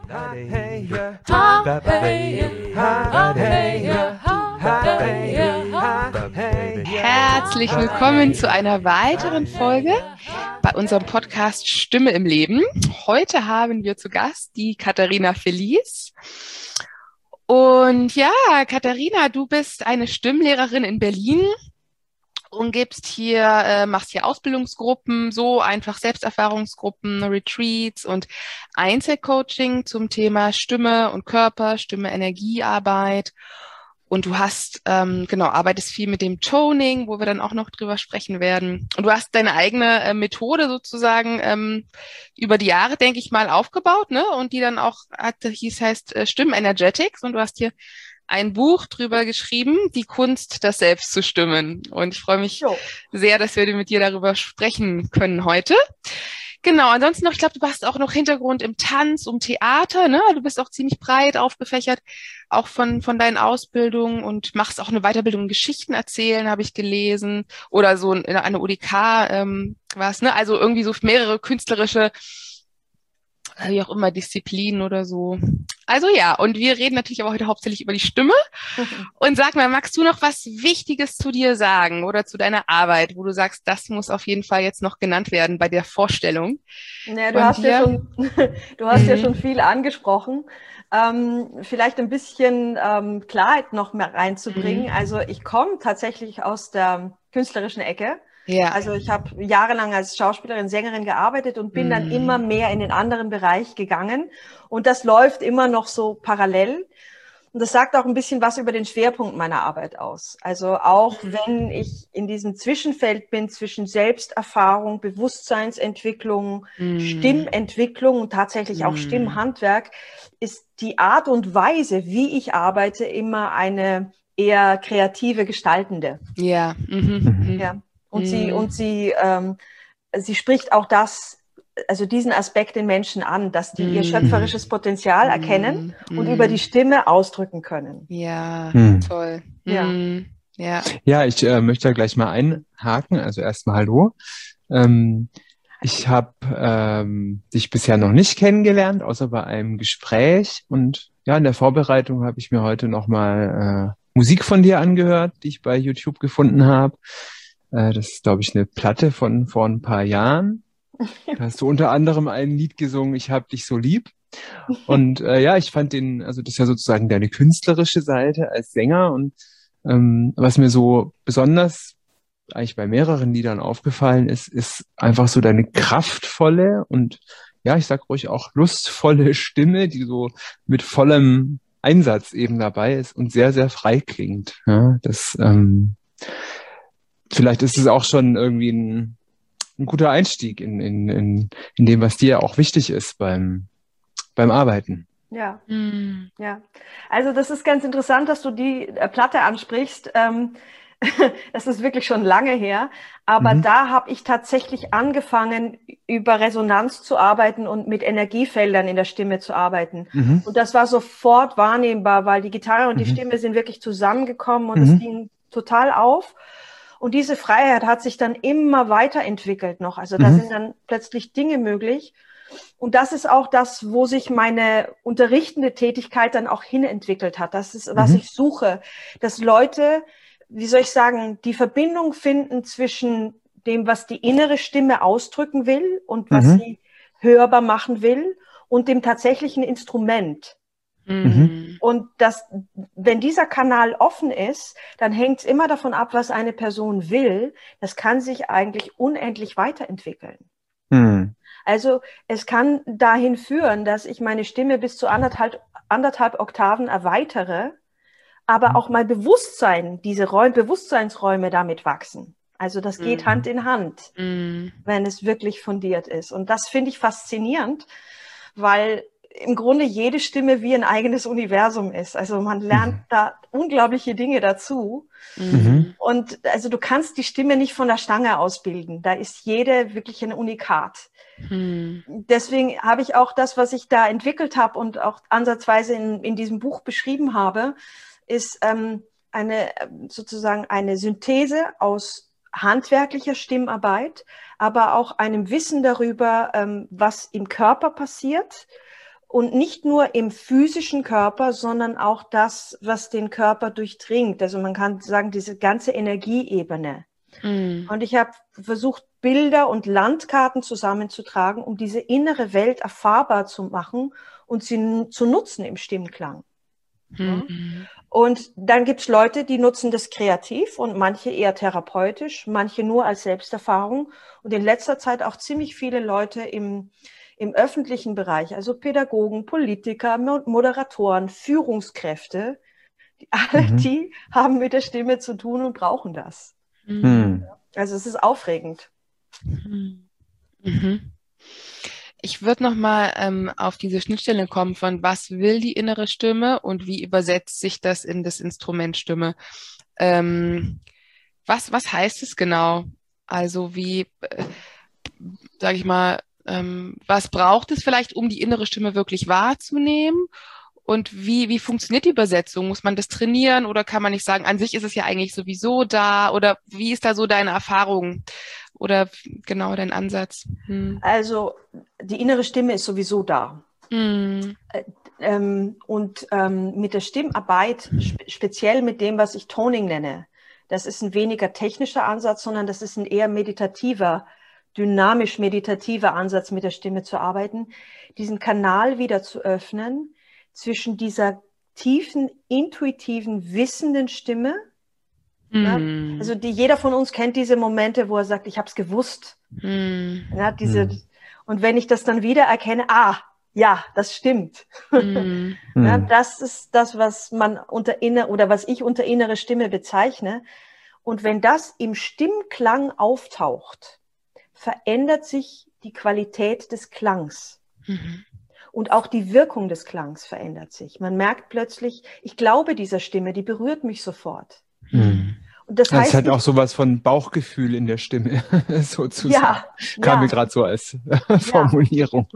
Herzlich willkommen zu einer weiteren Folge bei unserem Podcast Stimme im Leben. Heute haben wir zu Gast die Katharina Feliz. Und ja, Katharina, du bist eine Stimmlehrerin in Berlin und machst hier Ausbildungsgruppen, so einfach Selbsterfahrungsgruppen, Retreats und Einzelcoaching zum Thema Stimme und Körper, Stimme-Energiearbeit. Und du arbeitest viel mit dem Toning, wo wir dann auch noch drüber sprechen werden. Und du hast deine eigene Methode sozusagen über die Jahre, denke ich mal, aufgebaut, ne? Und die dann auch heißt Stimmenergetics. Und du hast hier ein Buch drüber geschrieben, die Kunst, das Selbst zu stimmen. Und ich freue mich sehr, dass wir mit dir darüber sprechen können heute. Genau, ansonsten noch, ich glaube, du hast auch noch Hintergrund im Tanz, im Theater, ne? Du bist auch ziemlich breit aufgefächert, auch von deinen Ausbildungen und machst auch eine Weiterbildung in Geschichten erzählen, habe ich gelesen. Oder so in einer UDK was, ne? Also irgendwie so mehrere künstlerische, wie auch immer, Disziplinen oder so. Also ja, und wir reden natürlich aber heute hauptsächlich über die Stimme. Und sag mal, magst du noch was Wichtiges zu dir sagen oder zu deiner Arbeit, wo du sagst, das muss auf jeden Fall jetzt noch genannt werden bei der Vorstellung? Ja, du hast ja schon viel angesprochen. Vielleicht ein bisschen Klarheit noch mehr reinzubringen. Also ich komme tatsächlich aus der künstlerischen Ecke. Ja. Also ich habe jahrelang als Schauspielerin, Sängerin gearbeitet und bin dann immer mehr in den anderen Bereich gegangen. Und das läuft immer noch so parallel. Und das sagt auch ein bisschen was über den Schwerpunkt meiner Arbeit aus. Also auch wenn ich in diesem Zwischenfeld bin zwischen Selbsterfahrung, Bewusstseinsentwicklung, Stimmentwicklung und tatsächlich auch Stimmhandwerk, ist die Art und Weise, wie ich arbeite, immer eine eher kreative, gestaltende. Ja. Ja. Und sie spricht auch diesen Aspekt den Menschen an, dass die ihr schöpferisches Potenzial erkennen und über die Stimme ausdrücken können. Ja, toll. Ja. Ja, ich möchte da gleich mal einhaken. Also erstmal hallo. Ich habe dich bisher noch nicht kennengelernt, außer bei einem Gespräch. Und ja, in der Vorbereitung habe ich mir heute nochmal Musik von dir angehört, die ich bei YouTube gefunden habe. Das ist, glaube ich, eine Platte von vor ein paar Jahren. Da hast du unter anderem ein Lied gesungen, Ich hab dich so lieb. Und ich fand das ist ja sozusagen deine künstlerische Seite als Sänger. Und was mir so besonders eigentlich bei mehreren Liedern aufgefallen ist einfach so deine kraftvolle und ja, ich sag ruhig auch lustvolle Stimme, die so mit vollem Einsatz eben dabei ist und sehr, sehr frei klingt. Ja, vielleicht ist es auch schon irgendwie ein guter Einstieg in dem, was dir auch wichtig ist beim Arbeiten. Ja. Ja. Also das ist ganz interessant, dass du die Platte ansprichst. Das ist wirklich schon lange her. Aber da habe ich tatsächlich angefangen, über Resonanz zu arbeiten und mit Energiefeldern in der Stimme zu arbeiten. Und das war sofort wahrnehmbar, weil die Gitarre und die Stimme sind wirklich zusammengekommen und es ging total auf. Und diese Freiheit hat sich dann immer weiterentwickelt noch. Also da sind dann plötzlich Dinge möglich. Und das ist auch das, wo sich meine unterrichtende Tätigkeit dann auch hinentwickelt hat. Das ist, was ich suche, dass Leute, wie soll ich sagen, die Verbindung finden zwischen dem, was die innere Stimme ausdrücken will und was sie hörbar machen will und dem tatsächlichen Instrument. Und wenn dieser Kanal offen ist, dann hängt es immer davon ab, was eine Person will. Das kann sich eigentlich unendlich weiterentwickeln. Also es kann dahin führen, dass ich meine Stimme bis zu anderthalb Oktaven erweitere, aber auch mein Bewusstsein, Bewusstseinsräume damit wachsen. Also das geht Hand in Hand, wenn es wirklich fundiert ist. Und das finde ich faszinierend, weil im Grunde jede Stimme wie ein eigenes Universum ist. Also man lernt da unglaubliche Dinge dazu. Und also du kannst die Stimme nicht von der Stange ausbilden. Da ist jede wirklich ein Unikat. Deswegen habe ich auch das, was ich da entwickelt habe und auch ansatzweise in diesem Buch beschrieben habe, ist sozusagen eine Synthese aus handwerklicher Stimmarbeit, aber auch einem Wissen darüber, was im Körper passiert Und nicht nur im physischen Körper, sondern auch das, was den Körper durchdringt. Also man kann sagen, diese ganze Energieebene. Und ich habe versucht, Bilder und Landkarten zusammenzutragen, um diese innere Welt erfahrbar zu machen und sie zu nutzen im Stimmklang. Ja. Und dann gibt es Leute, die nutzen das kreativ und manche eher therapeutisch, manche nur als Selbsterfahrung. Und in letzter Zeit auch ziemlich viele Leute im öffentlichen Bereich, also Pädagogen, Politiker, Moderatoren, Führungskräfte, alle die haben mit der Stimme zu tun und brauchen das. Also es ist aufregend. Ich würde nochmal auf diese Schnittstelle kommen von was will die innere Stimme und wie übersetzt sich das in das Instrument Stimme. Was heißt es genau? Also wie, sage ich mal, was braucht es vielleicht, um die innere Stimme wirklich wahrzunehmen? Und wie funktioniert die Übersetzung? Muss man das trainieren oder kann man nicht sagen, an sich ist es ja eigentlich sowieso da? Oder wie ist da so deine Erfahrung oder genau dein Ansatz? Also die innere Stimme ist sowieso da. Und mit der Stimmarbeit, speziell mit dem, was ich Toning nenne, das ist ein weniger technischer Ansatz, sondern das ist ein eher meditativer, dynamisch meditativer Ansatz, mit der Stimme zu arbeiten, diesen Kanal wieder zu öffnen zwischen dieser tiefen, intuitiven, wissenden Stimme. Ja, also jeder von uns kennt diese Momente, wo er sagt, ich habe es gewusst. Ja, und wenn ich das dann wieder erkenne, ja, das stimmt. Ja, das ist das, was man was ich unter innere Stimme bezeichne. Und wenn das im Stimmklang auftaucht, verändert sich die Qualität des Klangs. Und auch die Wirkung des Klangs verändert sich. Man merkt plötzlich, ich glaube dieser Stimme, die berührt mich sofort. Und das heißt, es hat auch sowas von Bauchgefühl in der Stimme, sozusagen. Ja, Kam mir gerade so als Formulierung.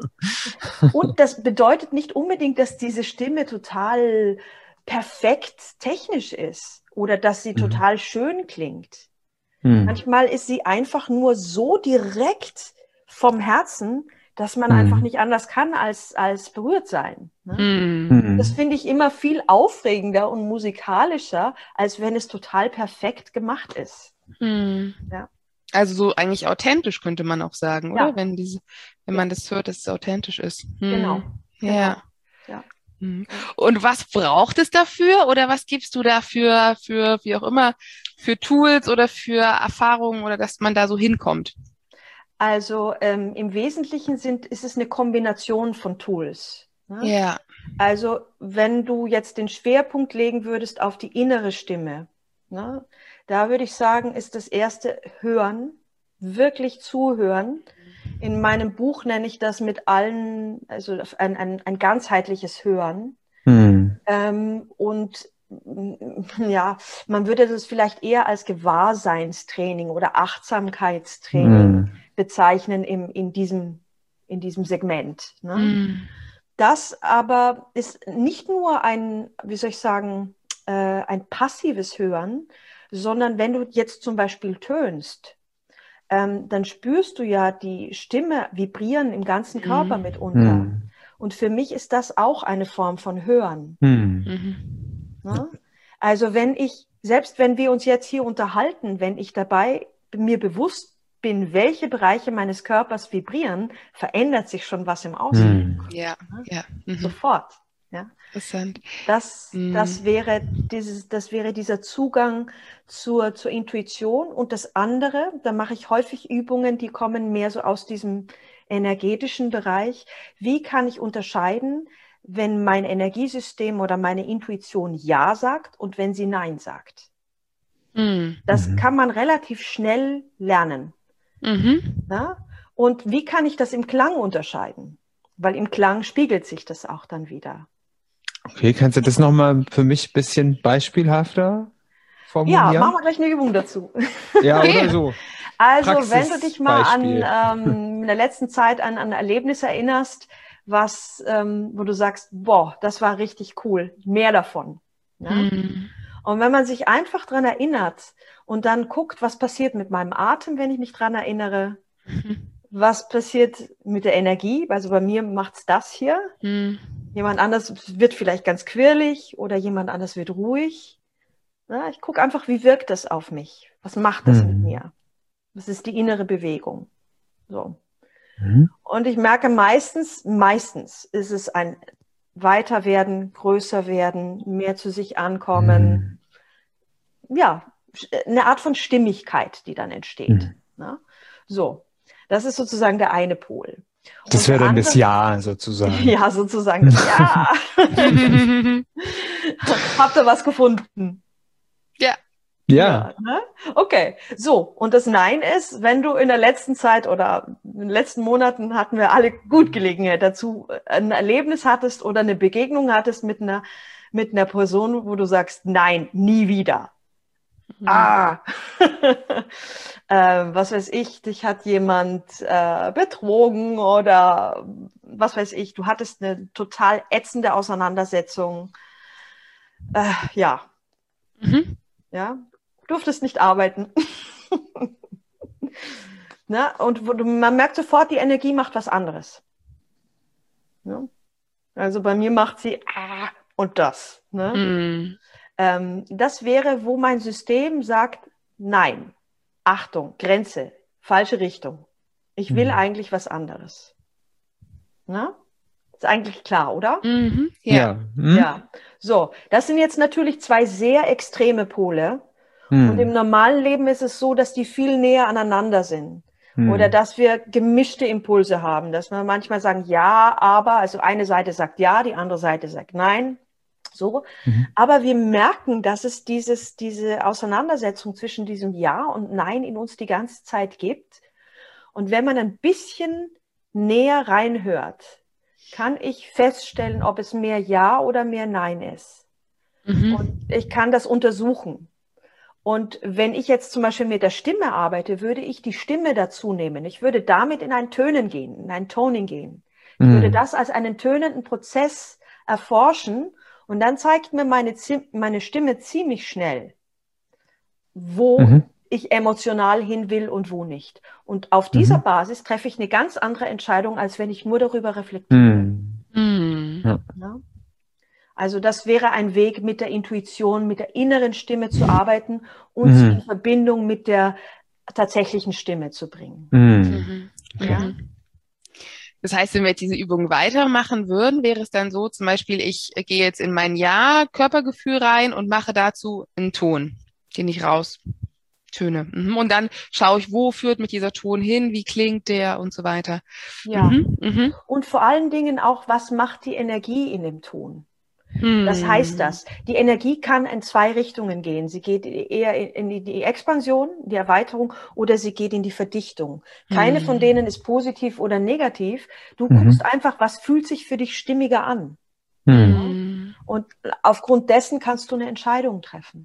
Und das bedeutet nicht unbedingt, dass diese Stimme total perfekt technisch ist oder dass sie total schön klingt. Manchmal ist sie einfach nur so direkt vom Herzen, dass man einfach nicht anders kann, als berührt sein. Ne? Das finde ich immer viel aufregender und musikalischer, als wenn es total perfekt gemacht ist. Ja. Also so eigentlich authentisch, könnte man auch sagen, oder? Ja. Wenn man das hört, dass es authentisch ist. Genau. Ja. Ja. Und was braucht es dafür? Oder was gibst du dafür für wie auch immer, für Tools oder für Erfahrungen oder dass man da so hinkommt? Also im Wesentlichen ist es eine Kombination von Tools. Ne? Ja. Also wenn du jetzt den Schwerpunkt legen würdest auf die innere Stimme, ne, da würde ich sagen, ist das erste Hören, wirklich zuhören. In meinem Buch nenne ich das mit allen, also ein ganzheitliches Hören. Und ja, man würde das vielleicht eher als Gewahrseinstraining oder Achtsamkeitstraining bezeichnen in diesem Segment. Ne? Das aber ist nicht nur ein passives Hören, sondern wenn du jetzt zum Beispiel tönst, dann spürst du ja die Stimme vibrieren im ganzen Körper mitunter. Und für mich ist das auch eine Form von Hören. Ne? Also selbst wenn wir uns jetzt hier unterhalten, wenn ich dabei mir bewusst bin, welche Bereiche meines Körpers vibrieren, verändert sich schon was im Außen. Ja. Sofort. Ja. Interessant. Das wäre dieser Zugang zur Intuition. Und das andere, da mache ich häufig Übungen, die kommen mehr so aus diesem energetischen Bereich. Wie kann ich unterscheiden, wenn mein Energiesystem oder meine Intuition Ja sagt und wenn sie Nein sagt? Das kann man relativ schnell lernen. Ja? Und wie kann ich das im Klang unterscheiden? Weil im Klang spiegelt sich das auch dann wieder. Okay, kannst du das nochmal für mich ein bisschen beispielhafter formulieren? Ja, machen wir gleich eine Übung dazu. Ja, oder so. Also, wenn du dich mal in der letzten Zeit an ein Erlebnis erinnerst, wo du sagst, boah, das war richtig cool, mehr davon. Ja? Und wenn man sich einfach dran erinnert und dann guckt, was passiert mit meinem Atem, wenn ich mich dran erinnere, was passiert mit der Energie? Also bei mir macht's das hier. Jemand anders wird vielleicht ganz quirlig oder jemand anders wird ruhig. Ja, ich gucke einfach, wie wirkt das auf mich? Was macht das mit mir? Was ist die innere Bewegung? So. Und ich merke meistens ist es ein Weiterwerden, größer werden, mehr zu sich ankommen. Ja, eine Art von Stimmigkeit, die dann entsteht. Ne? So, das ist sozusagen der eine Pol. Das wäre dann das Ja sozusagen. Ja, sozusagen das Ja. Habt ihr was gefunden? Ja. Ja. Ne? Okay, so. Und das Nein ist, wenn du in der letzten Zeit oder in den letzten Monaten hatten wir alle gut Gelegenheit dazu, ein Erlebnis hattest oder eine Begegnung hattest mit einer Person, wo du sagst, nein, nie wieder. Was weiß ich, dich hat jemand betrogen oder was weiß ich, du hattest eine total ätzende Auseinandersetzung. Ja. Ja, durftest nicht arbeiten. Ne? Und man merkt sofort, die Energie macht was anderes. Ja? Also bei mir macht sie und das. Ne? Das wäre, wo mein System sagt, nein, Achtung, Grenze, falsche Richtung. Ich will eigentlich was anderes. Na? Ist eigentlich klar, oder? Ja. Ja. So, das sind jetzt natürlich zwei sehr extreme Pole. Und im normalen Leben ist es so, dass die viel näher aneinander sind. Oder dass wir gemischte Impulse haben, dass wir manchmal sagen, ja, aber, also eine Seite sagt ja, die andere Seite sagt nein. So. Aber wir merken, dass es diese Auseinandersetzung zwischen diesem Ja und Nein in uns die ganze Zeit gibt. Und wenn man ein bisschen näher reinhört, kann ich feststellen, ob es mehr Ja oder mehr Nein ist. Und ich kann das untersuchen. Und wenn ich jetzt zum Beispiel mit der Stimme arbeite, würde ich die Stimme dazu nehmen. Ich würde damit in ein Tönen gehen, in ein Toning gehen. Ich würde das als einen tönenden Prozess erforschen. Und dann zeigt mir meine Stimme ziemlich schnell, wo ich emotional hin will und wo nicht. Und auf dieser Basis treffe ich eine ganz andere Entscheidung, als wenn ich nur darüber reflektiere. Ja? Also das wäre ein Weg, mit der Intuition, mit der inneren Stimme zu arbeiten und sie in Verbindung mit der tatsächlichen Stimme zu bringen. Ja? Das heißt, wenn wir jetzt diese Übung weitermachen würden, wäre es dann so, zum Beispiel, ich gehe jetzt in mein Ja-Körpergefühl rein und mache dazu einen Ton, den ich raustöne. Und dann schaue ich, wo führt mich dieser Ton hin, wie klingt der und so weiter. Ja. Und vor allen Dingen auch, was macht die Energie in dem Ton? Das heißt das. Die Energie kann in zwei Richtungen gehen. Sie geht eher in die Expansion, die Erweiterung, oder sie geht in die Verdichtung. Keine von denen ist positiv oder negativ. Du guckst einfach, was fühlt sich für dich stimmiger an. Und aufgrund dessen kannst du eine Entscheidung treffen.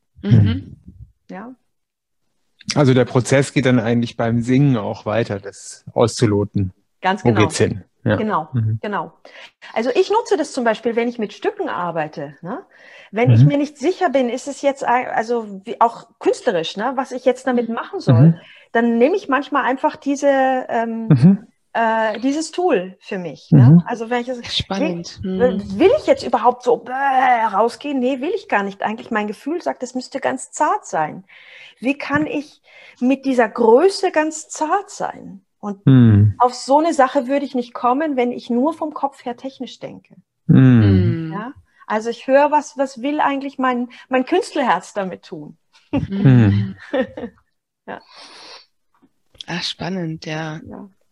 Ja. Also der Prozess geht dann eigentlich beim Singen auch weiter, das auszuloten. Ganz genau. Wo geht's hin? Ja. Genau. Also ich nutze das zum Beispiel, wenn ich mit Stücken arbeite. Ne? Wenn ich mir nicht sicher bin, ist es jetzt also wie auch künstlerisch, ne, was ich jetzt damit machen soll, dann nehme ich manchmal einfach dieses Tool für mich. Ne? Also wenn ich Spannend. Will ich jetzt überhaupt so rausgehen? Nee, will ich gar nicht. Eigentlich mein Gefühl sagt, es müsste ganz zart sein. Wie kann ich mit dieser Größe ganz zart sein? Und auf so eine Sache würde ich nicht kommen, wenn ich nur vom Kopf her technisch denke. Ja? Also ich höre, was will eigentlich mein Künstlerherz damit tun? Ja. Ach, spannend, ja.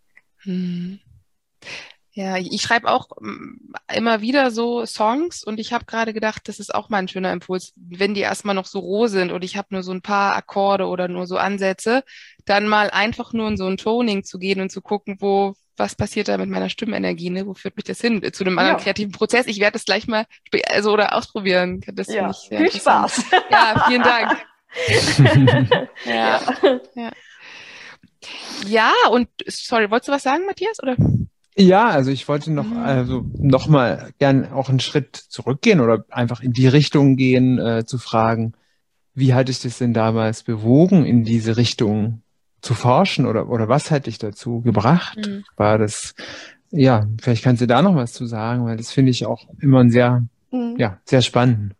Ja, ich schreibe auch immer wieder so Songs und ich habe gerade gedacht, das ist auch mal ein schöner Impuls, wenn die erstmal noch so roh sind und ich habe nur so ein paar Akkorde oder nur so Ansätze, dann mal einfach nur in so ein Toning zu gehen und zu gucken, was passiert da mit meiner Stimmenergie, ne? Wo führt mich das hin? Zu einem anderen kreativen Prozess. Ich werde das gleich mal oder ausprobieren. Das finde ich sehr viel Spaß. Ja, vielen Dank. Ja, und sorry, wolltest du was sagen, Matthias? Oder? Ja, also ich wollte noch mal gern auch einen Schritt zurückgehen oder einfach in die Richtung gehen, zu fragen, wie hat dich das denn damals bewogen, in diese Richtung zu forschen oder was hat dich dazu gebracht? Mhm. War das, ja, vielleicht kannst du da noch was zu sagen, weil das finde ich auch immer ein sehr, ja, sehr spannend.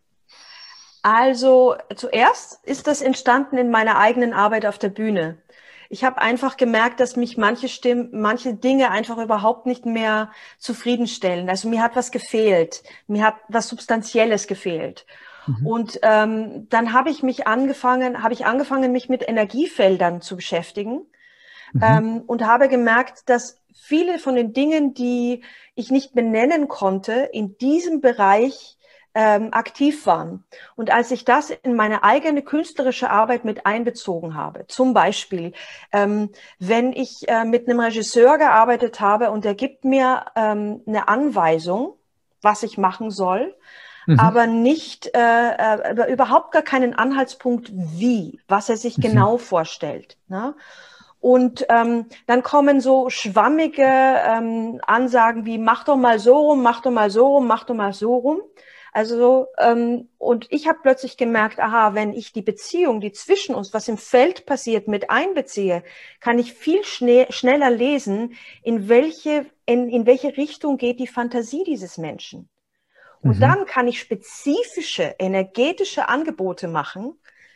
Also zuerst ist das entstanden in meiner eigenen Arbeit auf der Bühne. Ich habe einfach gemerkt, dass mich manche Dinge einfach überhaupt nicht mehr zufriedenstellen. Also mir hat was gefehlt, mir hat was Substanzielles gefehlt. Mhm. Und dann habe ich angefangen, mich mit Energiefeldern zu beschäftigen. Mhm. Und habe gemerkt, dass viele von den Dingen, die ich nicht benennen konnte, in diesem Bereich aktiv waren. Und als ich das in meine eigene künstlerische Arbeit mit einbezogen habe, zum Beispiel, wenn ich mit einem Regisseur gearbeitet habe und er gibt mir eine Anweisung, was ich machen soll, Mhm. aber nicht, überhaupt gar keinen Anhaltspunkt, was er sich Mhm. genau vorstellt. Ne? Und dann kommen so schwammige Ansagen wie mach doch mal so rum, mach doch mal so rum, mach doch mal so rum. Also und ich habe plötzlich gemerkt, aha, wenn ich die Beziehung, die zwischen uns, was im Feld passiert, mit einbeziehe, kann ich viel schneller lesen, in welche Richtung geht die Fantasie dieses Menschen. Und Mhm. dann kann ich spezifische energetische Angebote machen,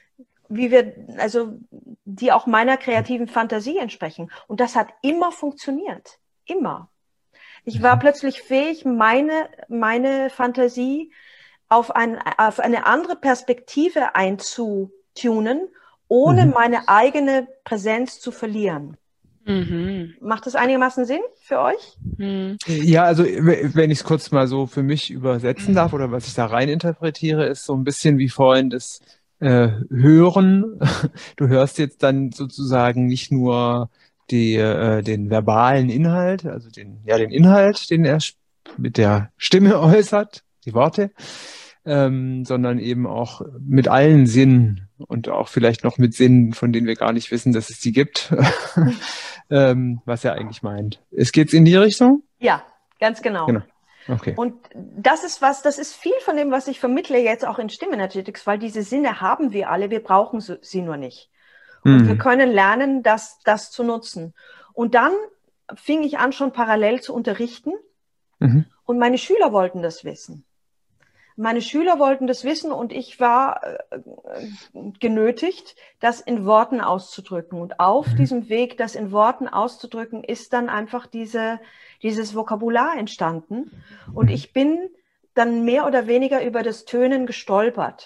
also die auch meiner kreativen Fantasie entsprechen. Und das hat immer funktioniert. Immer. Ich war Mhm. plötzlich fähig, meine Fantasie auf eine andere Perspektive einzutunen, ohne Mhm. meine eigene Präsenz zu verlieren. Mhm. Macht das einigermaßen Sinn für euch? Mhm. Ja, also wenn ich es kurz mal so für mich übersetzen darf oder was ich da rein interpretiere, ist so ein bisschen wie vorhin das Hören. Du hörst jetzt dann sozusagen nicht nur den verbalen Inhalt, also den Inhalt, den er mit der Stimme äußert, die Worte, sondern eben auch mit allen Sinnen und auch vielleicht noch mit Sinnen, von denen wir gar nicht wissen, dass es die gibt, was er eigentlich meint. Es geht's in die Richtung? Ja, ganz genau. Genau. Okay. Und das ist viel von dem, was ich vermittle jetzt auch in Stimmenergetics, weil diese Sinne haben wir alle, wir brauchen sie nur nicht. Und wir Hm. können lernen, das zu nutzen. Und dann fing ich an, schon parallel zu unterrichten Mhm. und meine Schüler wollten das wissen. Meine Schüler wollten das wissen und ich war genötigt, das in Worten auszudrücken. Und auf Mhm. diesem Weg, das in Worten auszudrücken, ist dann einfach dieses Vokabular entstanden. Und Mhm. ich bin dann mehr oder weniger über das Tönen gestolpert.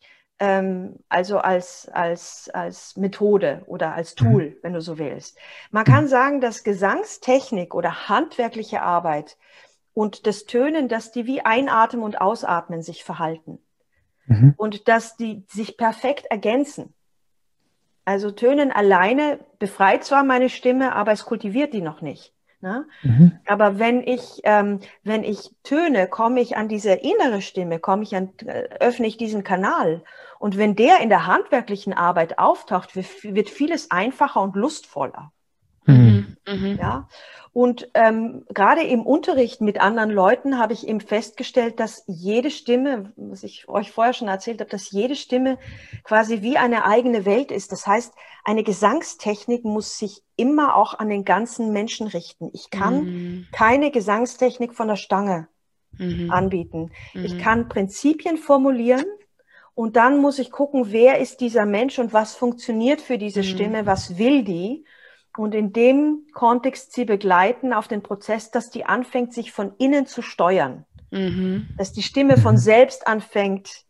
Also als Methode oder als Mhm. Tool, wenn du so willst. Man Mhm. kann sagen, dass Gesangstechnik oder handwerkliche Arbeit und das Tönen, dass die wie Einatmen und Ausatmen sich verhalten Mhm. und dass die sich perfekt ergänzen. Also Tönen alleine befreit zwar meine Stimme, aber es kultiviert die noch nicht. Ne? Mhm. Aber wenn ich töne, komme ich an diese innere Stimme, öffne ich diesen Kanal. Und wenn der in der handwerklichen Arbeit auftaucht, wird vieles einfacher und lustvoller. Mhm. Mhm. Mhm. Ja, und gerade im Unterricht mit anderen Leuten habe ich eben festgestellt, dass jede Stimme, was ich euch vorher schon erzählt habe, dass jede Stimme quasi wie eine eigene Welt ist. Das heißt, eine Gesangstechnik muss sich immer auch an den ganzen Menschen richten. Ich kann Mhm. keine Gesangstechnik von der Stange Mhm. anbieten. Ich Mhm. kann Prinzipien formulieren und dann muss ich gucken, wer ist dieser Mensch und was funktioniert für diese Stimme, Mhm. was will die? Und in dem Kontext sie begleiten auf den Prozess, dass die anfängt, sich von innen zu steuern. Mhm. Dass die Stimme von Mhm. selbst anfängt,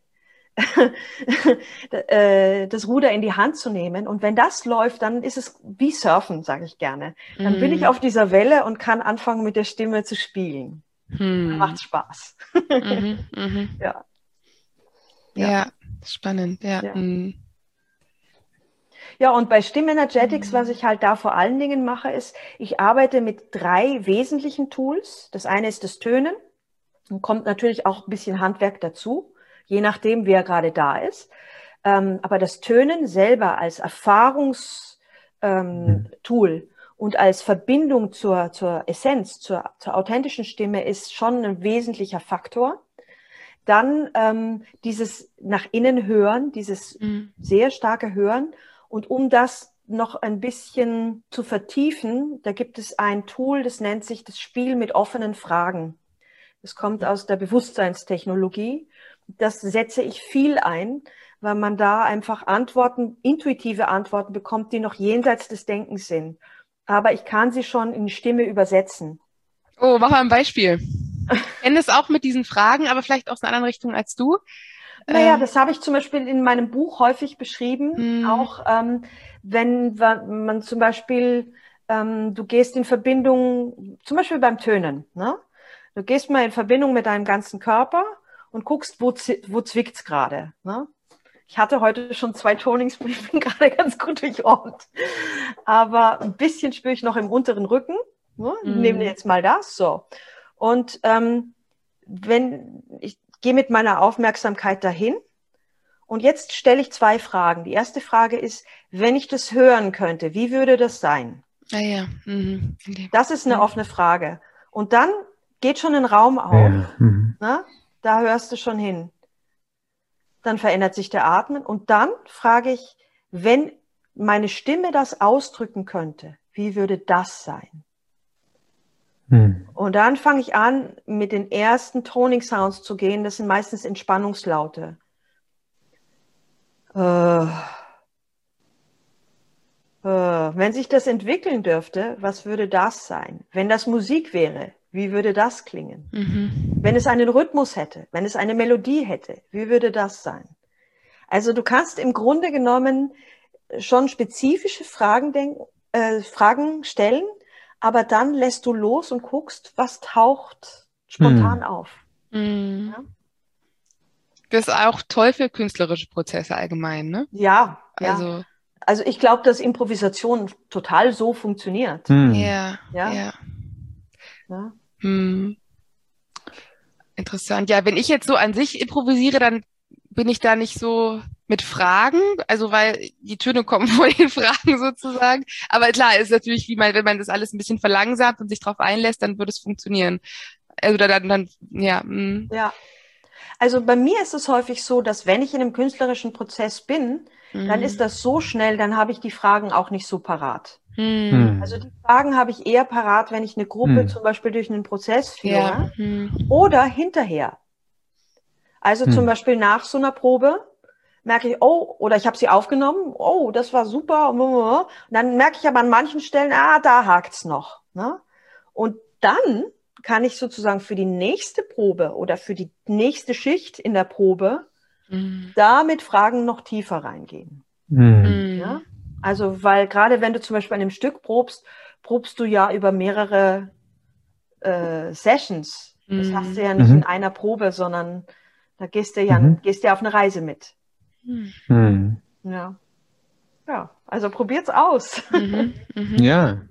das Ruder in die Hand zu nehmen. Und wenn das läuft, dann ist es wie Surfen, sage ich gerne. Dann bin ich Mhm. auf dieser Welle und kann anfangen, mit der Stimme zu spielen. Dann Mhm. macht's Spaß. Mhm. Mhm. Ja, ja, Ja, spannend, ja. ja. Mhm. Ja, und bei Stimmenergetics, was Mhm. ich halt da vor allen Dingen mache, ist, ich arbeite mit 3 wesentlichen Tools. Das eine ist das Tönen. Dann kommt natürlich auch ein bisschen Handwerk dazu, je nachdem, wer gerade da ist. Aber das Tönen selber als Erfahrungstool und als Verbindung zur Essenz, zur authentischen Stimme ist schon ein wesentlicher Faktor. Dann dieses nach innen hören, dieses Mhm. sehr starke Hören. Und um das noch ein bisschen zu vertiefen, da gibt es ein Tool, das nennt sich das Spiel mit offenen Fragen. Das kommt aus der Bewusstseinstechnologie. Das setze ich viel ein, weil man da einfach intuitive Antworten bekommt, die noch jenseits des Denkens sind. Aber ich kann sie schon in Stimme übersetzen. Oh, mach mal ein Beispiel. Ich kenne es auch mit diesen Fragen, aber vielleicht aus einer anderen Richtung als du. Naja, das habe ich zum Beispiel in meinem Buch häufig beschrieben. Auch wenn man zum Beispiel, du gehst in Verbindung, zum Beispiel beim Tönen, ne? Du gehst mal in Verbindung mit deinem ganzen Körper und guckst, wo zwickt's gerade, ne? Ich hatte heute schon 2 Tonings, ich bin gerade ganz gut durchordnet. Aber ein bisschen spüre ich noch im unteren Rücken. Ne? Nehmen wir jetzt mal das, so. Und wenn ich gehe mit meiner Aufmerksamkeit dahin und jetzt stelle ich 2 Fragen. Die erste Frage ist, wenn ich das hören könnte, wie würde das sein? Ah ja. Okay. Das ist eine offene Frage. Und dann geht schon ein Raum auf. Ja. Ne? Da hörst du schon hin. Dann verändert sich der Atmen und dann frage ich, wenn meine Stimme das ausdrücken könnte, wie würde das sein? Und dann fange ich an, mit den ersten Toning Sounds zu gehen. Das sind meistens Entspannungslaute. Wenn sich das entwickeln dürfte, was würde das sein? Wenn das Musik wäre, wie würde das klingen? Wenn es einen Rhythmus hätte, wenn es eine Melodie hätte, wie würde das sein? Also du kannst im Grunde genommen schon spezifische Fragen stellen, aber dann lässt du los und guckst, was taucht spontan auf. Ja? Das ist auch toll für künstlerische Prozesse allgemein, ne? Ja, Also ich glaube, dass Improvisation total so funktioniert. Ja. Interessant. Ja, wenn ich jetzt so an sich improvisiere, dann bin ich da nicht so mit Fragen, also weil die Töne kommen vor den Fragen sozusagen. Aber klar, ist natürlich, wenn man das alles ein bisschen verlangsamt und sich darauf einlässt, dann wird es funktionieren. Also ja. Ja. Also bei mir ist es häufig so, dass wenn ich in einem künstlerischen Prozess bin, dann ist das so schnell, dann habe ich die Fragen auch nicht so parat. Also die Fragen habe ich eher parat, wenn ich eine Gruppe zum Beispiel durch einen Prozess führe oder hinterher. Also zum Beispiel nach so einer Probe merke ich, oh, oder ich habe sie aufgenommen, oh, das war super. Und dann merke ich aber an manchen Stellen, da hakt's noch. Ne? Und dann kann ich sozusagen für die nächste Probe oder für die nächste Schicht in der Probe da mit Fragen noch tiefer reingehen. Ja? Also, weil gerade wenn du zum Beispiel an einem Stück probst du ja über mehrere Sessions. Das hast du ja nicht in einer Probe, sondern da gehst du ja auf eine Reise mit. Ja. Ja, also probiert's aus. Ja.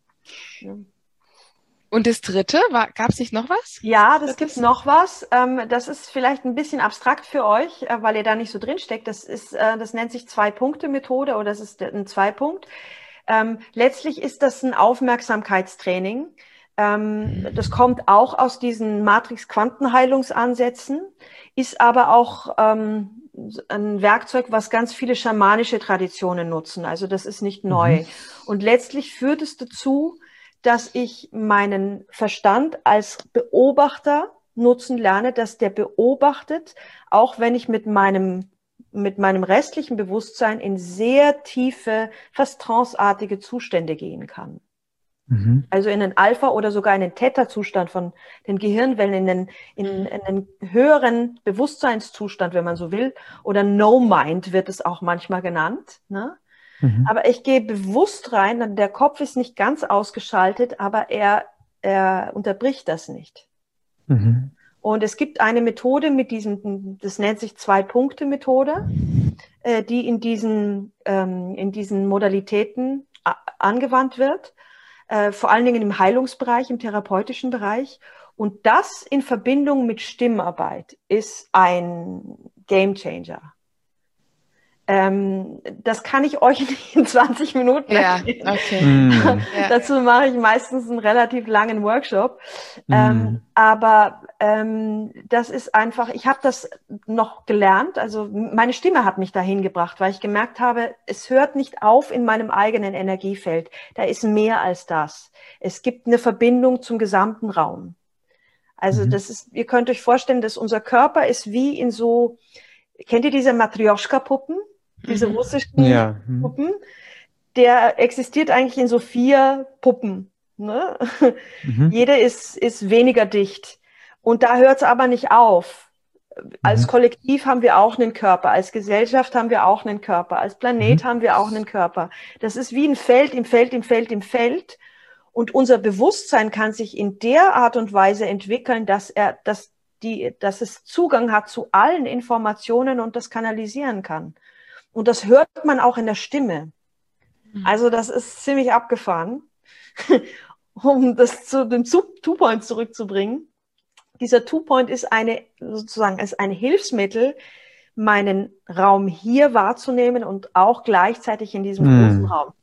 Und das dritte, gab es nicht noch was? Ja, das gibt's noch was. Das ist vielleicht ein bisschen abstrakt für euch, weil ihr da nicht so drin steckt. Das nennt sich 2-Punkte-Methode oder das ist ein 2-Punkt. Letztlich ist das ein Aufmerksamkeitstraining. Das kommt auch aus diesen Matrix-Quantenheilungsansätzen, ist aber auch ein Werkzeug, was ganz viele schamanische Traditionen nutzen. Also das ist nicht neu. Und letztlich führt es dazu, dass ich meinen Verstand als Beobachter nutzen lerne, dass der beobachtet, auch wenn ich mit meinem restlichen Bewusstsein in sehr tiefe, fast tranceartige Zustände gehen kann. Also in einen Alpha- oder sogar in einen Theta-Zustand von den Gehirnwellen, in einen höheren Bewusstseinszustand, wenn man so will, oder No-Mind wird es auch manchmal genannt. Ne? Aber ich gehe bewusst rein, der Kopf ist nicht ganz ausgeschaltet, aber er unterbricht das nicht. Und es gibt eine Methode das nennt sich 2-Punkte-Methode, die in diesen Modalitäten angewandt wird. Vor allen Dingen im Heilungsbereich, im therapeutischen Bereich. Und das in Verbindung mit Stimmarbeit ist ein Gamechanger. Das kann ich euch nicht in 20 Minuten erklären. Okay. Dazu mache ich meistens einen relativ langen Workshop. Das ist einfach, ich habe das noch gelernt, also meine Stimme hat mich dahin gebracht, weil ich gemerkt habe, es hört nicht auf in meinem eigenen Energiefeld. Da ist mehr als das. Es gibt eine Verbindung zum gesamten Raum. Also das ist, ihr könnt euch vorstellen, dass unser Körper ist wie in so, kennt ihr diese Matrjoschka-Puppen? Diese russischen Puppen? Der existiert eigentlich in so 4 Puppen. Ne? Jede ist weniger dicht. Und da hört es aber nicht auf. Als Kollektiv haben wir auch einen Körper, als Gesellschaft haben wir auch einen Körper, als Planet haben wir auch einen Körper. Das ist wie ein Feld im Feld, im Feld, im Feld. Und unser Bewusstsein kann sich in der Art und Weise entwickeln, dass es Zugang hat zu allen Informationen und das kanalisieren kann. Und das hört man auch in der Stimme. Also das ist ziemlich abgefahren. Um das zu dem Two-Point zurückzubringen. Dieser Two-Point ist ein Hilfsmittel, meinen Raum hier wahrzunehmen und auch gleichzeitig in diesem großen Raum.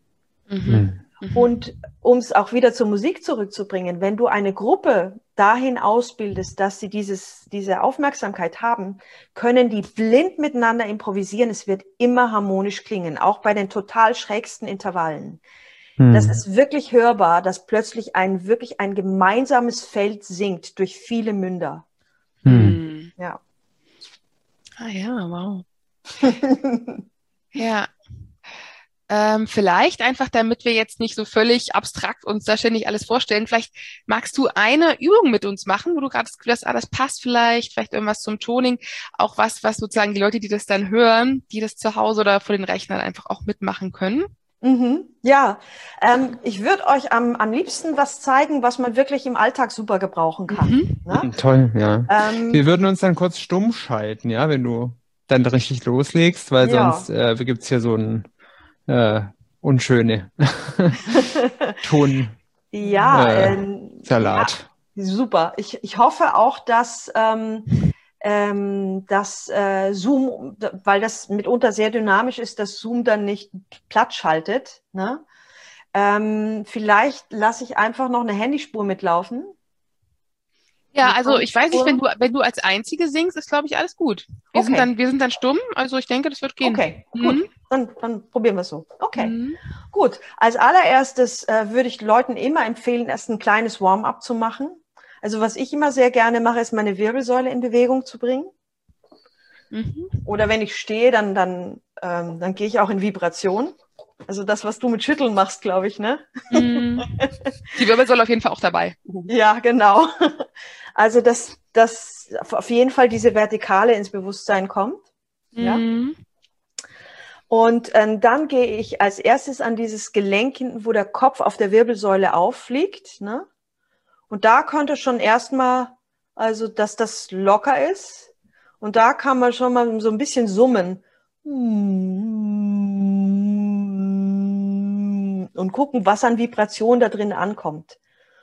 Und um es auch wieder zur Musik zurückzubringen, wenn du eine Gruppe dahin ausbildest, dass sie diese Aufmerksamkeit haben, können die blind miteinander improvisieren. Es wird immer harmonisch klingen, auch bei den total schrägsten Intervallen. Das ist wirklich hörbar, dass plötzlich wirklich ein gemeinsames Feld singt durch viele Münder. Ja. Ah ja, wow. Ja. Vielleicht einfach, damit wir jetzt nicht so völlig abstrakt uns da ständig alles vorstellen, vielleicht magst du eine Übung mit uns machen, wo du gerade das Gefühl hast, das passt vielleicht irgendwas zum Toning, auch was sozusagen die Leute, die das dann hören, die das zu Hause oder vor den Rechnern einfach auch mitmachen können. Ja, ich würde euch am liebsten was zeigen, was man wirklich im Alltag super gebrauchen kann. Ne? Toll, ja. Wir würden uns dann kurz stumm schalten, ja, wenn du dann richtig loslegst, weil sonst gibt es hier so ein unschöne Ton Salat. Ja, super. Ich hoffe auch, dass Zoom, weil das mitunter sehr dynamisch ist, dass Zoom dann nicht platt schaltet. Ne? Vielleicht lasse ich einfach noch eine Handyspur mitlaufen. Ja, also ich weiß nicht, wenn du als Einzige singst, ist, glaube ich, alles gut. Wir sind dann stumm, also ich denke, das wird gehen. Okay, gut. Dann probieren wir es so. Okay, gut. Als allererstes würde ich Leuten immer empfehlen, erst ein kleines Warm-up zu machen. Also was ich immer sehr gerne mache, ist meine Wirbelsäule in Bewegung zu bringen. Oder wenn ich stehe, dann gehe ich auch in Vibration. Also das, was du mit Schütteln machst, glaube ich, ne? Die Wirbelsäule auf jeden Fall auch dabei. Ja, genau. Also dass auf jeden Fall diese Vertikale ins Bewusstsein kommt. Ja. Und dann gehe ich als erstes an dieses Gelenk hinten, wo der Kopf auf der Wirbelsäule auffliegt. Ne? Und da könnte schon erstmal, also dass das locker ist. Und da kann man schon mal so ein bisschen summen. Und gucken, was an Vibration da drin ankommt.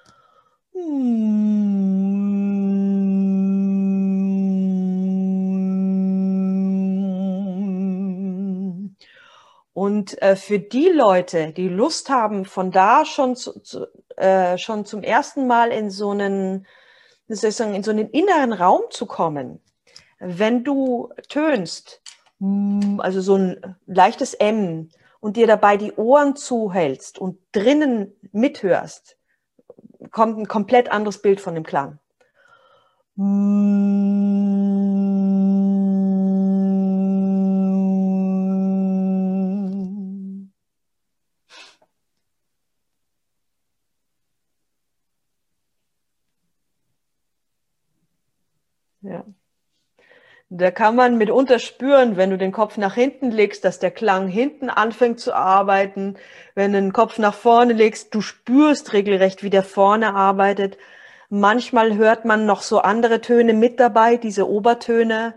Und für die Leute, die Lust haben, von da schon zum ersten Mal in so einen, wie soll ich sagen, in so einen inneren Raum zu kommen, wenn du tönst, also so ein leichtes M, und dir dabei die Ohren zuhältst und drinnen mithörst, kommt ein komplett anderes Bild von dem Klang. Ja. Da kann man mitunter spüren, wenn du den Kopf nach hinten legst, dass der Klang hinten anfängt zu arbeiten. Wenn du den Kopf nach vorne legst, du spürst regelrecht, wie der vorne arbeitet. Manchmal hört man noch so andere Töne mit dabei, diese Obertöne.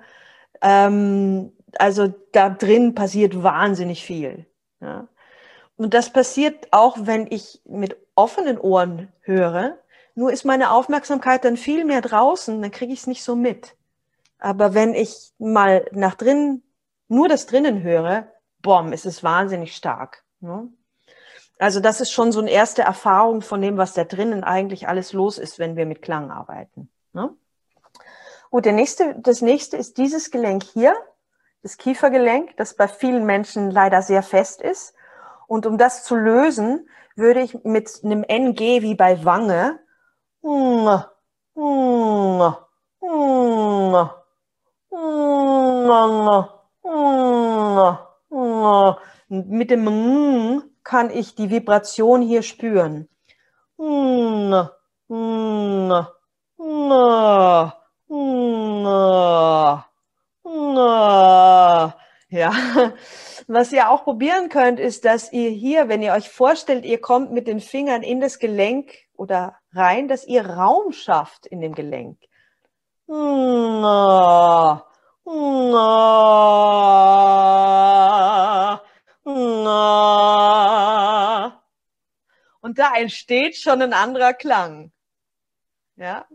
Also da drin passiert wahnsinnig viel. Ja. Und das passiert auch, wenn ich mit offenen Ohren höre. Nur ist meine Aufmerksamkeit dann viel mehr draußen, dann kriege ich es nicht so mit. Aber wenn ich mal nach drinnen nur das drinnen höre, boom, es ist wahnsinnig stark. Ne? Also das ist schon so eine erste Erfahrung von dem, was da drinnen eigentlich alles los ist, wenn wir mit Klang arbeiten. Ne? Gut, das nächste ist dieses Gelenk hier, das Kiefergelenk, das bei vielen Menschen leider sehr fest ist. Und um das zu lösen, würde ich mit einem NG wie bei Wange mit dem M kann ich die Vibration hier spüren. Ja, was ihr auch probieren könnt, ist, dass ihr hier, wenn ihr euch vorstellt, ihr kommt mit den Fingern in das Gelenk oder rein, dass ihr Raum schafft in dem Gelenk. Und da entsteht schon ein anderer Klang. Ja.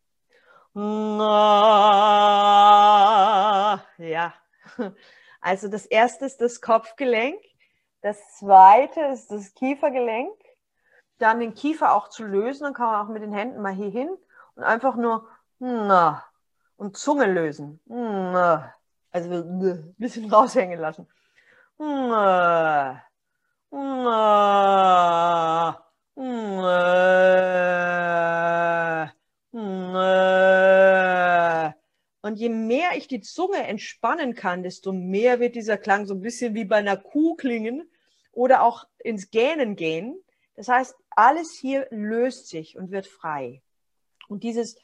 Ja. Also das erste ist das Kopfgelenk. Das zweite ist das Kiefergelenk. Dann den Kiefer auch zu lösen. Dann kann man auch mit den Händen mal hier hin und einfach nur und Zunge lösen. Also ein bisschen raushängen lassen. Und je mehr ich die Zunge entspannen kann, desto mehr wird dieser Klang so ein bisschen wie bei einer Kuh klingen oder auch ins Gähnen gehen. Das heißt, alles hier löst sich und wird frei. Und dieses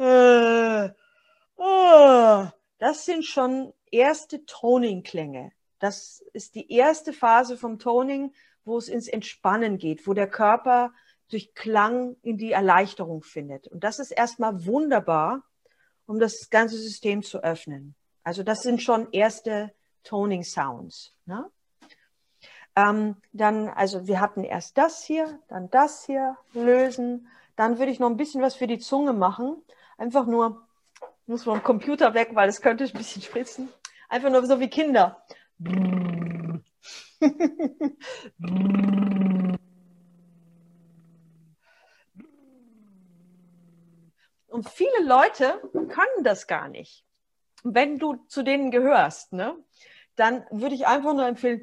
das sind schon erste Toning-Klänge. Das ist die erste Phase vom Toning, wo es ins Entspannen geht, wo der Körper durch Klang in die Erleichterung findet. Und das ist erstmal wunderbar, um das ganze System zu öffnen. Also das sind schon erste Toning-Sounds. Ne? Dann, also wir hatten erst das hier, lösen. Dann würde ich noch ein bisschen was für die Zunge machen. Einfach nur, muss vom Computer weg, weil das könnte ein bisschen spritzen. Einfach nur so wie Kinder. Und viele Leute können das gar nicht. Wenn du zu denen gehörst, ne, dann würde ich einfach nur empfehlen,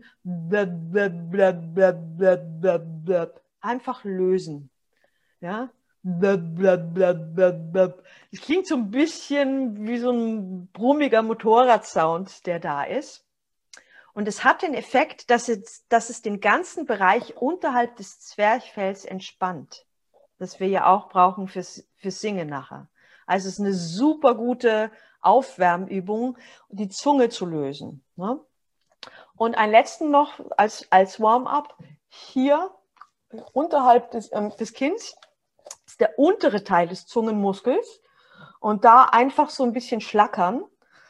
einfach lösen. Ja? Das klingt so ein bisschen wie so ein brummiger Motorradsound, der da ist. Und es hat den Effekt, dass es den ganzen Bereich unterhalb des Zwerchfells entspannt. Das wir ja auch brauchen fürs Singen nachher. Also es ist eine super gute Aufwärmübung, die Zunge zu lösen. Ne? Und einen letzten noch als Warm-up. Hier unterhalb des Kinns ist der untere Teil des Zungenmuskels. Und da einfach so ein bisschen schlackern.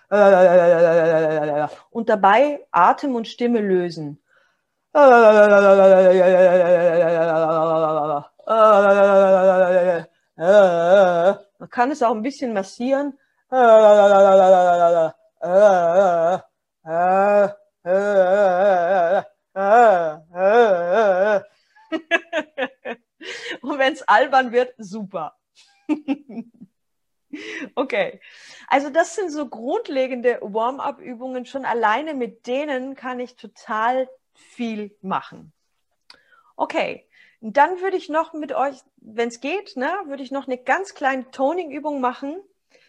Und dabei Atem und Stimme lösen. Man kann es auch ein bisschen massieren. Und wenn es albern wird, super. Okay, also das sind so grundlegende Warm-up-Übungen. Schon alleine mit denen kann ich total viel machen. Okay, und dann würde ich noch mit euch, wenn es geht, ne, würde ich noch eine ganz kleine Toning-Übung machen.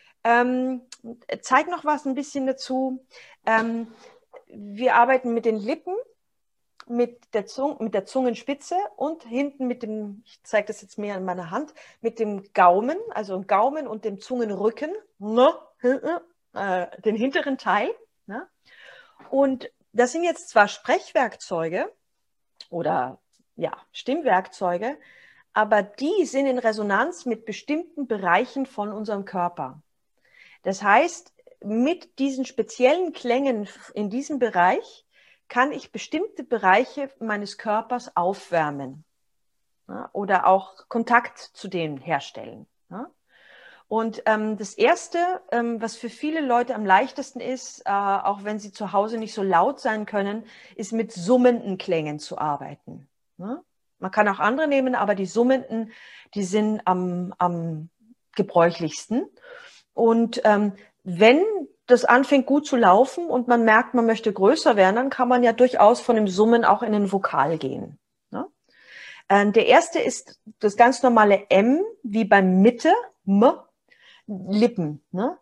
Zeig noch was ein bisschen dazu. Wir arbeiten mit den Lippen, mit der Zungenspitze und hinten mit dem, ich zeige das jetzt mehr an meiner Hand, mit dem Gaumen, also dem Gaumen und dem Zungenrücken, ne, den hinteren Teil. Ne? Und das sind jetzt zwar Sprechwerkzeuge oder ja, Stimmwerkzeuge, aber die sind in Resonanz mit bestimmten Bereichen von unserem Körper. Das heißt, mit diesen speziellen Klängen in diesem Bereich kann ich bestimmte Bereiche meines Körpers aufwärmen, ja, oder auch Kontakt zu denen herstellen. Ja. Und das Erste, was für viele Leute am leichtesten ist, auch wenn sie zu Hause nicht so laut sein können, ist mit summenden Klängen zu arbeiten. Ne? Man kann auch andere nehmen, aber die summenden, die sind am gebräuchlichsten. Und wenn das anfängt gut zu laufen und man merkt, man möchte größer werden, dann kann man ja durchaus von dem Summen auch in den Vokal gehen. Ne? Der erste ist das ganz normale M, wie beim Mitte, M, Lippen. Ne?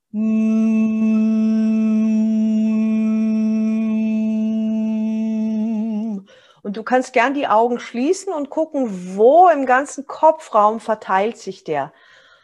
Und du kannst gern die Augen schließen und gucken, wo im ganzen Kopfraum verteilt sich der.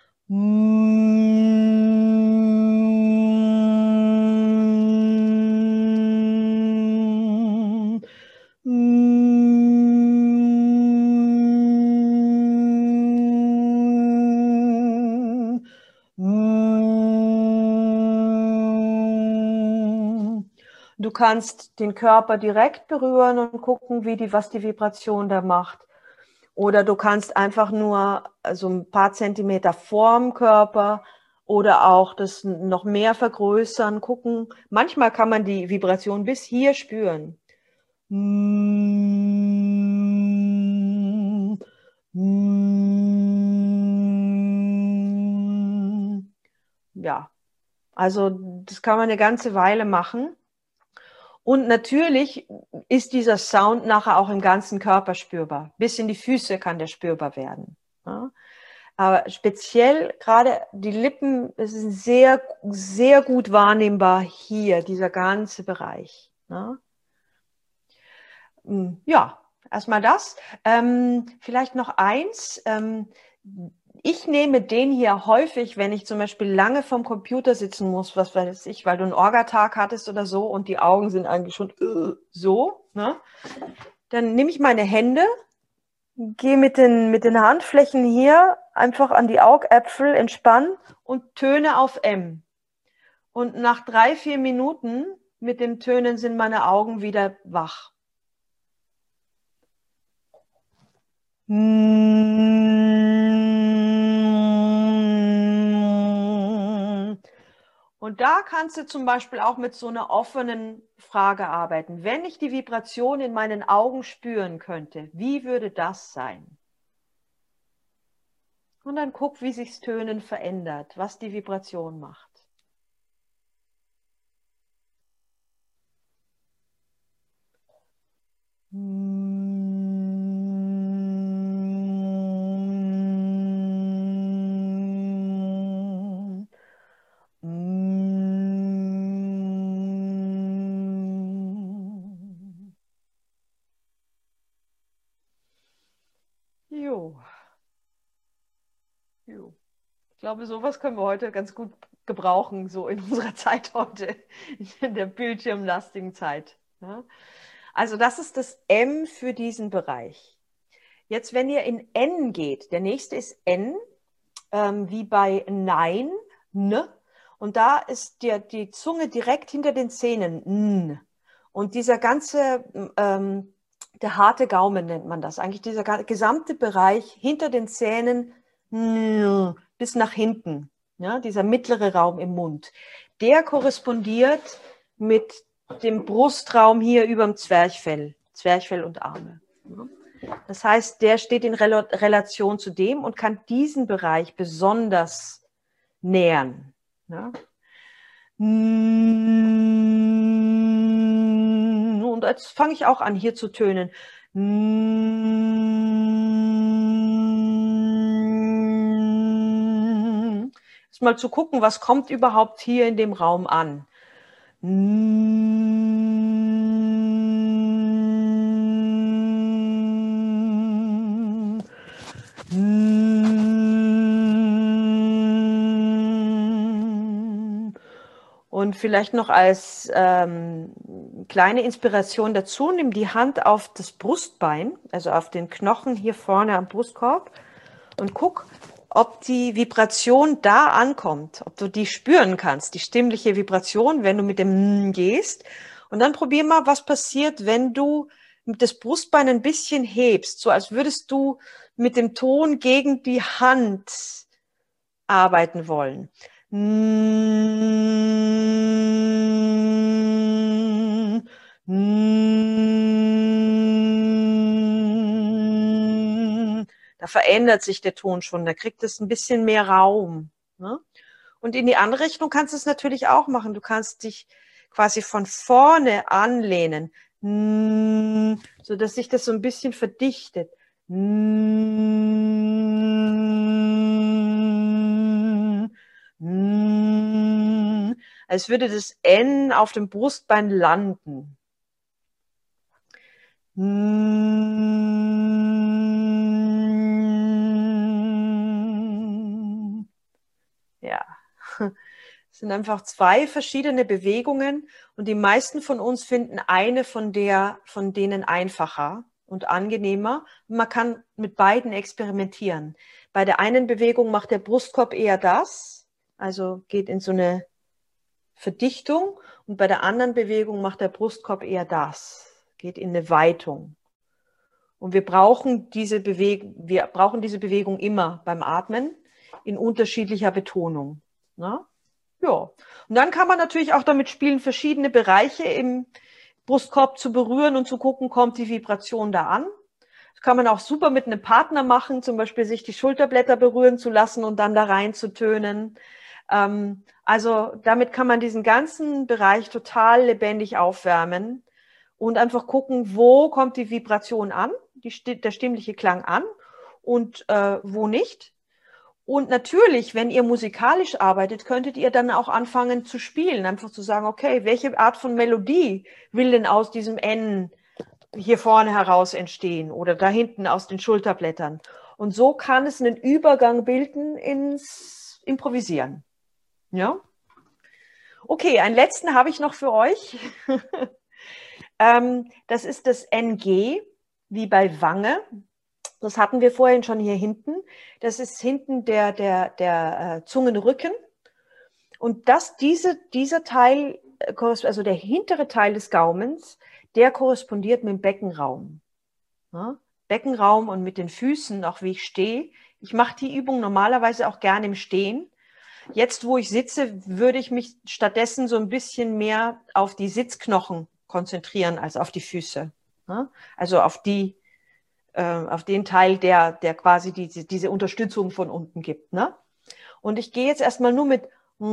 Du kannst den Körper direkt berühren und gucken, was die Vibration da macht. Oder du kannst einfach nur so ein paar Zentimeter vorm Körper oder auch das noch mehr vergrößern, gucken. Manchmal kann man die Vibration bis hier spüren. Ja, also das kann man eine ganze Weile machen. Und natürlich ist dieser Sound nachher auch im ganzen Körper spürbar. Bis in die Füße kann der spürbar werden. Ja. Aber speziell gerade die Lippen, es ist sehr, sehr gut wahrnehmbar hier, dieser ganze Bereich. Ja, erstmal das. Vielleicht noch eins. Ich nehme den hier häufig, wenn ich zum Beispiel lange vorm Computer sitzen muss, was weiß ich, weil du einen Orga-Tag hattest oder so und die Augen sind eigentlich schon so. Ne? Dann nehme ich meine Hände, gehe mit den Handflächen hier einfach an die Augäpfel, entspann und töne auf M. Und nach 3-4 Minuten mit dem Tönen sind meine Augen wieder wach. Und da kannst du zum Beispiel auch mit so einer offenen Frage arbeiten. Wenn ich die Vibration in meinen Augen spüren könnte, wie würde das sein? Und dann guck, wie sich das Tönen verändert, was die Vibration macht. Ich glaube, sowas können wir heute ganz gut gebrauchen, so in unserer Zeit heute, in der bildschirmlastigen Zeit. Ja? Also das ist das M für diesen Bereich. Jetzt, wenn ihr in N geht, der nächste ist N, wie bei Nein, N, und da ist die Zunge direkt hinter den Zähnen, N. Und dieser ganze, der harte Gaumen nennt man das, eigentlich dieser gesamte Bereich hinter den Zähnen, N, bis nach hinten, ja, dieser mittlere Raum im Mund, der korrespondiert mit dem Brustraum hier über dem Zwerchfell und Arme. Das heißt, der steht in Relation zu dem und kann diesen Bereich besonders nähern. Ja. Und jetzt fange ich auch an, hier zu tönen. Jetzt mal zu gucken, was kommt überhaupt hier in dem Raum an. Und vielleicht noch als kleine Inspiration dazu, nimm die Hand auf das Brustbein, also auf den Knochen hier vorne am Brustkorb und guck, ob die Vibration da ankommt, ob du die spüren kannst, die stimmliche Vibration, wenn du mit dem gehst. Und dann probier mal, was passiert, wenn du das Brustbein ein bisschen hebst, so als würdest du mit dem Ton gegen die Hand arbeiten wollen. Da verändert sich der Ton schon, da kriegt es ein bisschen mehr Raum. Ne? Und in die andere Richtung kannst du es natürlich auch machen. Du kannst dich quasi von vorne anlehnen, so dass sich das so ein bisschen verdichtet. Als würde das N auf dem Brustbein landen. Ja, es sind einfach zwei verschiedene Bewegungen und die meisten von uns finden eine von denen einfacher und angenehmer. Man kann mit beiden experimentieren. Bei der einen Bewegung macht der Brustkorb eher das, also geht in so eine Verdichtung, und bei der anderen Bewegung macht der Brustkorb eher das, geht in eine Weitung. Und wir brauchen diese Bewegung immer beim Atmen in unterschiedlicher Betonung. Na? Ja. Und dann kann man natürlich auch damit spielen, verschiedene Bereiche im Brustkorb zu berühren und zu gucken, kommt die Vibration da an. Das kann man auch super mit einem Partner machen, zum Beispiel sich die Schulterblätter berühren zu lassen und dann da rein zu tönen. Also damit kann man diesen ganzen Bereich total lebendig aufwärmen und einfach gucken, wo kommt die Vibration an, der stimmliche Klang an und wo nicht. Und natürlich, wenn ihr musikalisch arbeitet, könntet ihr dann auch anfangen zu spielen, einfach zu sagen, okay, welche Art von Melodie will denn aus diesem N hier vorne heraus entstehen oder da hinten aus den Schulterblättern. Und so kann es einen Übergang bilden ins Improvisieren. Ja? Okay, einen letzten habe ich noch für euch. Das ist das NG, wie bei Wange. Das hatten wir vorhin schon hier hinten. Das ist hinten der Zungenrücken. Und dieser Teil, also der hintere Teil des Gaumens, der korrespondiert mit dem Beckenraum. Ja? Beckenraum und mit den Füßen, auch wie ich stehe. Ich mache die Übung normalerweise auch gerne im Stehen. Jetzt, wo ich sitze, würde ich mich stattdessen so ein bisschen mehr auf die Sitzknochen konzentrieren als auf die Füße. Ja? Also auf den Teil, der quasi diese Unterstützung von unten gibt. Ne? Und ich gehe jetzt erstmal nur mit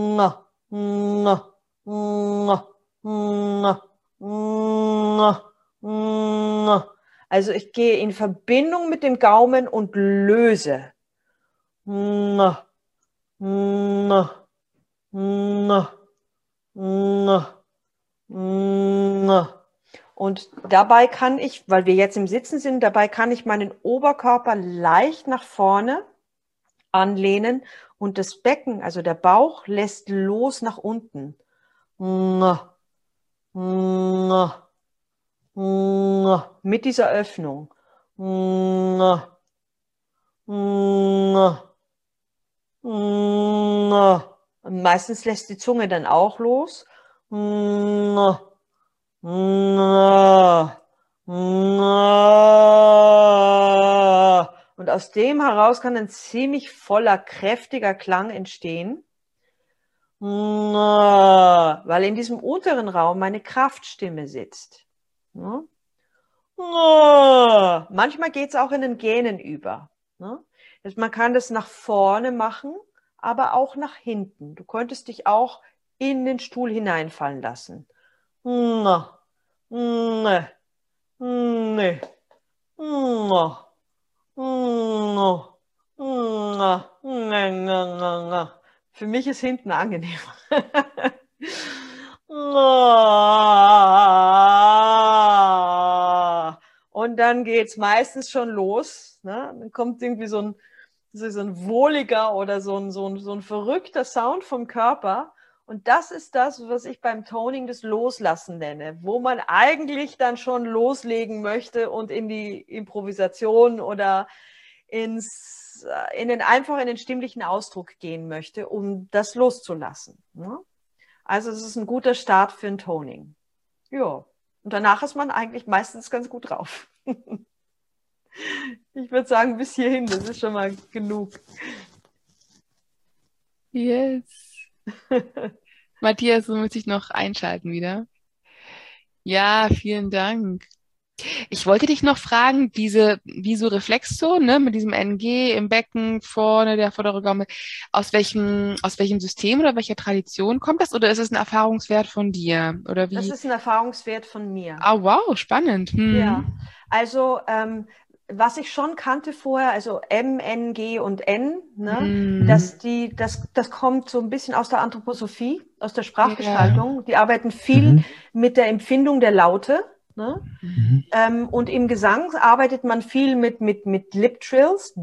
also ich gehe in Verbindung mit dem Gaumen und löse. Und dabei kann ich, weil wir jetzt im Sitzen sind, dabei kann ich meinen Oberkörper leicht nach vorne anlehnen und das Becken, also der Bauch, lässt los nach unten. Mit dieser Öffnung. Und meistens lässt die Zunge dann auch los. Und aus dem heraus kann ein ziemlich voller, kräftiger Klang entstehen, weil in diesem unteren Raum meine Kraftstimme sitzt. Manchmal geht es auch in den Gähnen über. Man kann das nach vorne machen, aber auch nach hinten. Du könntest dich auch in den Stuhl hineinfallen lassen. Für mich ist hinten angenehmer. Und dann geht es meistens schon los. Ne? Dann kommt irgendwie so ein wohliger oder so ein verrückter Sound vom Körper. Und das ist das, was ich beim Toning das Loslassen nenne, wo man eigentlich dann schon loslegen möchte und in die Improvisation oder einfach in den stimmlichen Ausdruck gehen möchte, um das loszulassen. Ne? Also es ist ein guter Start für ein Toning. Ja, und danach ist man eigentlich meistens ganz gut drauf. Ich würde sagen, bis hierhin, das ist schon mal genug. Yes. Matthias, so muss ich noch einschalten wieder. Ja, vielen Dank. Ich wollte dich noch fragen, diese Visoreflexzone, ne, mit diesem NG im Becken vorne, der vordere Gaumen, aus welchem System oder welcher Tradition kommt das? Oder ist es ein Erfahrungswert von dir? Oder Das wie? ist ein Erfahrungswert von mir. Ah, wow, spannend. Ja, also was ich schon kannte vorher, also M, N, G und N, ne, das kommt so ein bisschen aus der Anthroposophie, aus der Sprachgestaltung. Die arbeiten viel mit der Empfindung der Laute. Ne? Und im Gesang arbeitet man viel mit Lip Trills,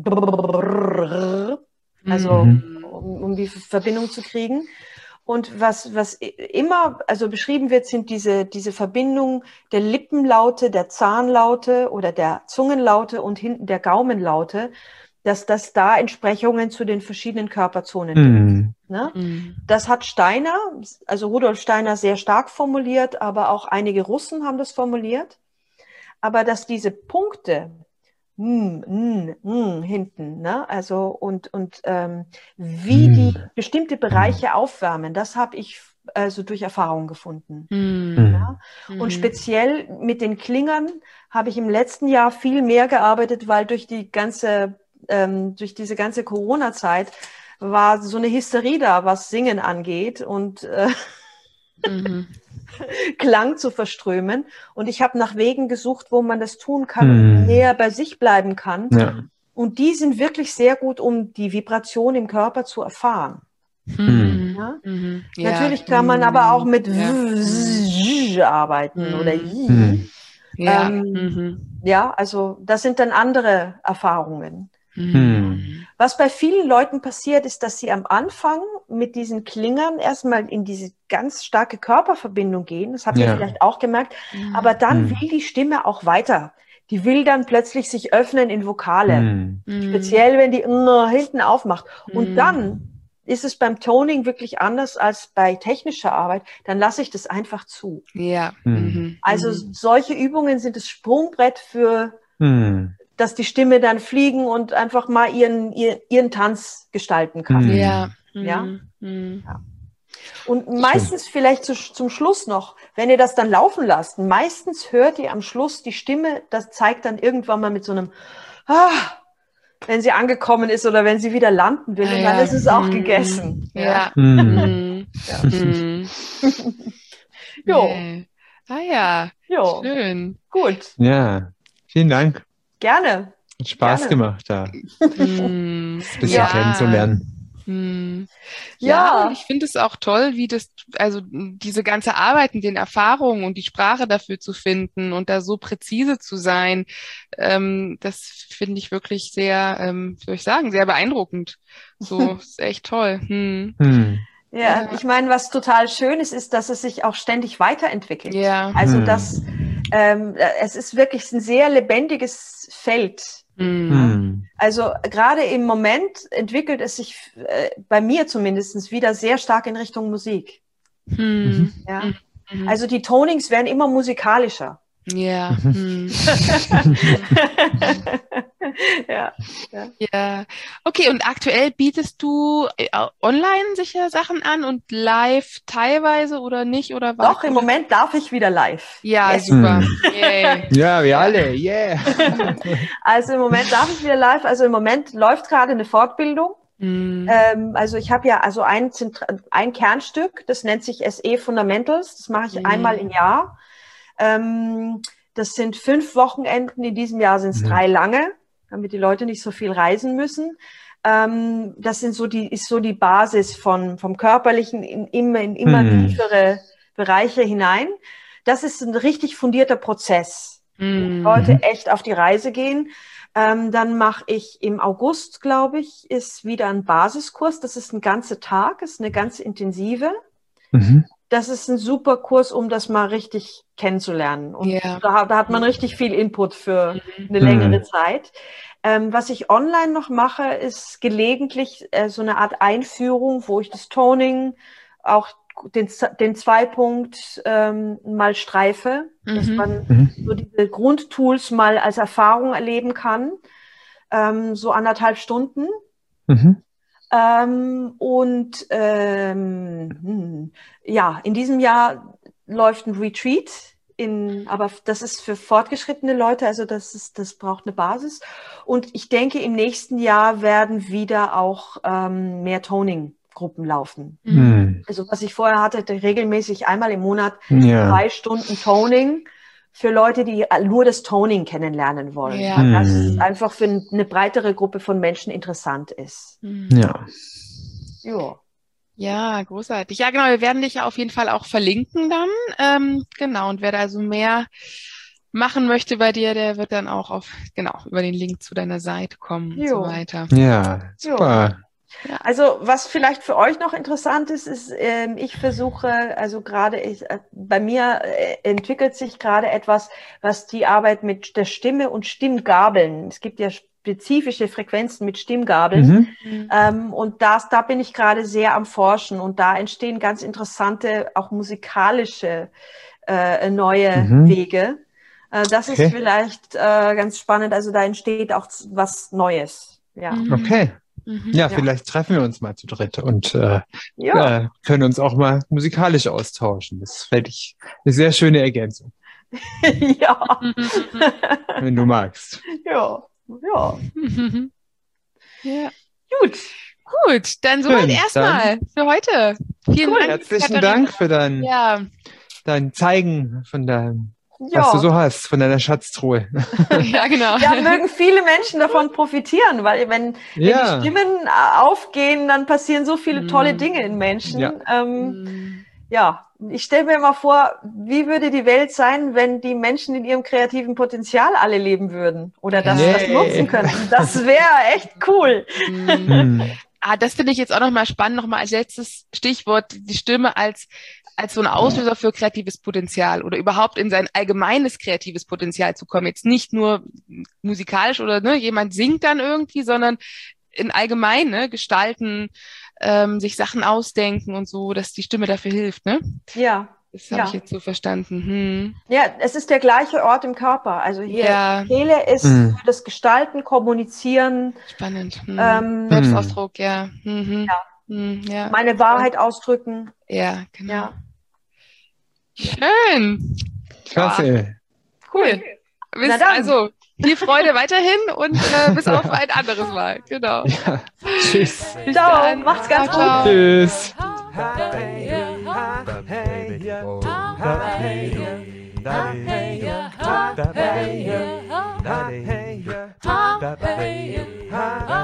also um die Verbindung zu kriegen. Und was immer also beschrieben wird, sind diese Verbindung der Lippenlaute, der Zahnlaute oder der Zungenlaute und hinten der Gaumenlaute, dass das da Entsprechungen zu den verschiedenen Körperzonen gibt. Ne? Das hat Steiner, also Rudolf Steiner, sehr stark formuliert, aber auch einige Russen haben das formuliert. Aber dass diese Punkte hinten, ne? Also und wie die bestimmte Bereiche aufwärmen, das habe ich also durch Erfahrung gefunden. Ja? Und speziell mit den Klingern habe ich im letzten Jahr viel mehr gearbeitet, weil durch diese ganze Corona-Zeit war so eine Hysterie da, was Singen angeht und Klang zu verströmen. Und ich habe nach Wegen gesucht, wo man das tun kann und näher bei sich bleiben kann. Ja. Und die sind wirklich sehr gut, um die Vibration im Körper zu erfahren. Ja? Natürlich kann man aber auch mit arbeiten oder ja, also das sind dann andere Erfahrungen. Was bei vielen Leuten passiert, ist, dass sie am Anfang mit diesen Klingern erstmal in diese ganz starke Körperverbindung gehen. Das habt ihr vielleicht auch gemerkt. Aber dann will die Stimme auch weiter. Die will dann plötzlich sich öffnen in Vokale. Speziell, wenn die hinten aufmacht. Und dann ist es beim Toning wirklich anders als bei technischer Arbeit. Dann lasse ich das einfach zu. Ja. Also solche Übungen sind das Sprungbrett für dass die Stimme dann fliegen und einfach mal ihren Tanz gestalten kann. Ja. Ja? Ja. Und meistens vielleicht zum Schluss noch, wenn ihr das dann laufen lasst, meistens hört ihr am Schluss die Stimme, das zeigt dann irgendwann mal mit so einem wenn sie angekommen ist oder wenn sie wieder landen will und dann ist es auch gegessen. Ja. Jo. Ah ja, jo. Schön. Gut. Ja, vielen Dank. Gerne. Hat Spaß gemacht, da ein bisschen kennenzulernen. Ja, und ich finde es auch toll, wie also diese ganze Arbeit mit den Erfahrungen und die Sprache dafür zu finden und da so präzise zu sein, das finde ich wirklich sehr, würde ich sagen, sehr beeindruckend. So, ist echt toll. Ja, ich meine, was total schön ist, dass es sich auch ständig weiterentwickelt. Ja. Also es ist wirklich ein sehr lebendiges Feld. Also gerade im Moment entwickelt es sich bei mir zumindest wieder sehr stark in Richtung Musik. Ja? Also die Tonings werden immer musikalischer. Ja. Ja. Okay, und aktuell bietest du online sicher Sachen an und live teilweise oder nicht? Oder was? Doch, im Moment darf ich wieder live. Ja, super. Ja, wir alle, yeah. Also im Moment darf ich wieder live. Also im Moment läuft gerade eine Fortbildung. Also ich habe ja also ein Kernstück, das nennt sich SE Fundamentals. Das mache ich einmal im Jahr. Das sind 5 Wochenenden. In diesem Jahr sind es 3 lange, damit die Leute nicht so viel reisen müssen. Das ist so die Basis vom Körperlichen in immer tiefere Bereiche hinein. Das ist ein richtig fundierter Prozess. Leute echt auf die Reise gehen. Dann mache ich im August, glaube ich, ist wieder ein Basiskurs. Das ist ein ganzer Tag, ist eine ganz intensive. Das ist ein super Kurs, um das mal richtig kennenzulernen. Und da hat man richtig viel Input für eine längere Zeit. Was ich online noch mache, ist gelegentlich so eine Art Einführung, wo ich das Toning, auch den 2-Punkt mal streife, dass man so diese Grundtools mal als Erfahrung erleben kann. So 1,5 Stunden. Ja, in diesem Jahr läuft ein Retreat, aber das ist für fortgeschrittene Leute, also das braucht eine Basis. Und ich denke, im nächsten Jahr werden wieder auch mehr Toning-Gruppen laufen. Also was ich vorher hatte, regelmäßig einmal im Monat 3 Stunden Toning für Leute, die nur das Toning kennenlernen wollen. Ja. Das einfach für eine breitere Gruppe von Menschen interessant ist. Ja. Ja. Ja, großartig. Ja, genau, wir werden dich ja auf jeden Fall auch verlinken dann. Genau, und wer da also mehr machen möchte bei dir, der wird dann auch über den Link zu deiner Seite kommen und so weiter. Ja, super. Ja. Also was vielleicht für euch noch interessant ist, ich versuche, also bei mir entwickelt sich gerade etwas, was die Arbeit mit der Stimme und Stimmgabeln, es gibt ja spezifische Frequenzen mit Stimmgabeln, und da bin ich gerade sehr am Forschen, und da entstehen ganz interessante, auch musikalische neue Wege. Das ist vielleicht ganz spannend, also da entsteht auch was Neues. Ja. Okay. Ja, vielleicht treffen wir uns mal zu dritt und können uns auch mal musikalisch austauschen. Das fände ich eine sehr schöne Ergänzung. Ja. Wenn du magst. Ja. Ja. Gut, dann soweit erstmal für heute. Vielen Dank. Herzlichen Dank für dein Zeigen von deinem, was du so hast, von deiner Schatztruhe. Ja, genau. Ja, mögen viele Menschen davon profitieren, weil wenn die Stimmen aufgehen, dann passieren so viele tolle Dinge in Menschen. Ja, ich stelle mir mal vor, wie würde die Welt sein, wenn die Menschen in ihrem kreativen Potenzial alle leben würden oder das nutzen könnten. Das wäre echt cool. Das finde ich jetzt auch nochmal spannend, nochmal als letztes Stichwort, die Stimme als so ein Auslöser für kreatives Potenzial oder überhaupt in sein allgemeines kreatives Potenzial zu kommen. Jetzt nicht nur musikalisch oder jemand singt dann irgendwie, sondern in allgemein, gestalten, sich Sachen ausdenken und so, dass die Stimme dafür hilft, ne? Ja. Das habe ich jetzt so verstanden. Ja, es ist der gleiche Ort im Körper. Also hier Kehle ist für das Gestalten, Kommunizieren. Spannend. Selbstausdruck, meine Wahrheit ausdrücken. Ja, genau. Ja. Schön. Klasse. Cool. Also, viel Freude weiterhin und bis auf ein anderes Mal. Genau. Ja. Tschüss. Ciao. Macht's ganz gut. Tschüss.